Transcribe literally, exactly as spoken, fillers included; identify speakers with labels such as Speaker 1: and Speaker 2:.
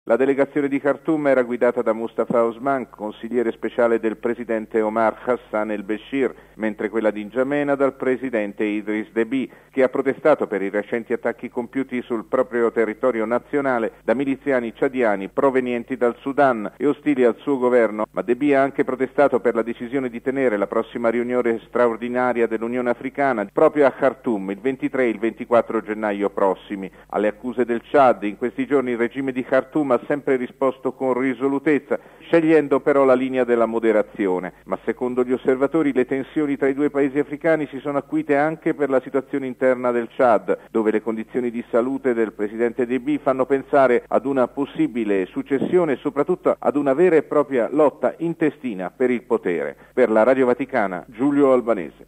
Speaker 1: La delegazione di Khartoum era guidata da Mustafa Osman, consigliere speciale del presidente Omar Hassan el-Beshir, mentre quella di N'Djamena dal presidente Idriss Déby, che ha protestato per i recenti attacchi compiuti sul proprio territorio nazionale da miliziani ciadiani provenienti dal Sudan e ostili al suo governo, ma Déby ha anche protestato per la decisione di tenere la prossima riunione straordinaria dell'Unione Africana proprio a Khartoum il ventitré e il ventiquattro gennaio prossimi. Alle accuse del Chad, in questi giorni il regime di Khartoum ha sempre risposto con risolutezza, scegliendo però la linea della moderazione. Ma secondo gli osservatori le tensioni tra i due paesi africani si sono acuite anche per la situazione interna del Chad, dove le condizioni di salute del presidente Déby fanno pensare ad una possibile successione e soprattutto ad una vera e propria lotta intestina per il potere. Per la Radio Vaticana, Giulio Albanese.